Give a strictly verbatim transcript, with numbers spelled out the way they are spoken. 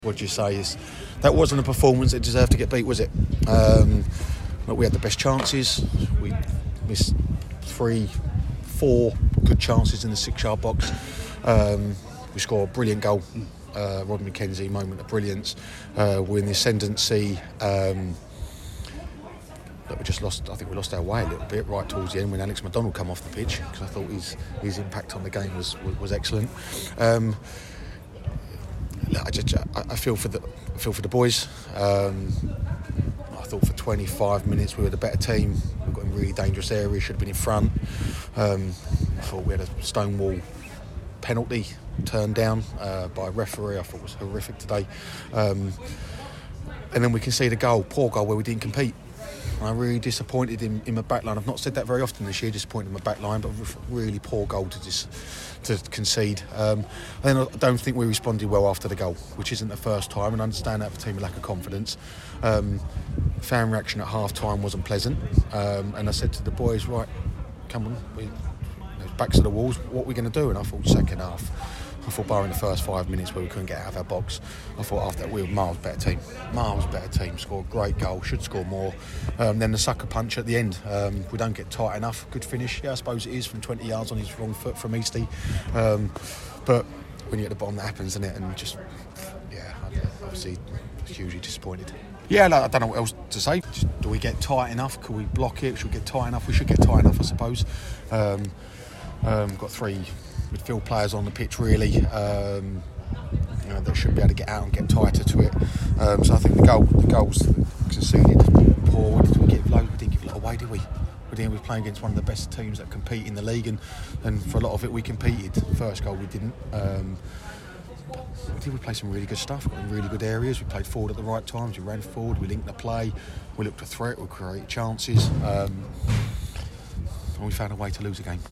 What do you say? Is that wasn't a performance that deserved to get beat, was it? Um, but we had the best chances. We missed three, four good chances in the six-yard box. Um, we scored a brilliant goal. Uh, Rod McKenzie, moment of brilliance. Uh, we're in the ascendancy. Um, but we just lost. I think we lost our way a little bit right towards the end when Alex McDonald come off the pitch, because I thought his his impact on the game was was, was excellent. Um, I just I feel for the I feel for the boys. Um, I thought for twenty-five minutes we were the better team. We got in really dangerous areas. Should have been in front. Um, I thought we had a Stonewall penalty turned down uh, by a referee. I thought it was horrific today. Um, and then we conceded a goal, poor goal, where we didn't compete. I'm really disappointed in, in my back line. I've not said that very often this year, disappointed in my back line, but really poor goal to just to concede. Um, and I don't think we responded well after the goal, which isn't the first time, and I understand that for a team with lack of confidence. Um, fan reaction at half time wasn't pleasant, um, and I said to the boys, right, come on, we, backs to the walls, what are we going to do? And I thought second half, I thought barring the first five minutes where we couldn't get out of our box, I thought after that we were a miles better team. Miles better team, scored a great goal, should score more. Um, then the sucker punch at the end, um, we don't get tight enough. Good finish, yeah, I suppose it is, from twenty yards on his wrong foot from Eastie. Um, but when you're at the bottom, that happens, isn't it? And just, yeah, obviously hugely disappointed. Yeah, like, I don't know what else to say. Just, do we get tight enough? Could we block it? Should we get tight enough? We should get tight enough, I suppose. Um, um, got three midfield players on the pitch, really, um, you know, that should be able to get out and get tighter to it. Um, so I think the goal, the goals conceded poor. Did we give loads? We didn't give a lot away, did we? We didn't. We were playing against one of the best teams that compete in the league, and, and for a lot of it we competed. First goal we didn't. Um, we did. We played some really good stuff. Got in really good areas. We played forward at the right times. We ran forward. We linked the play. We looked to threat. We created chances. Um, and we found a way to lose a game.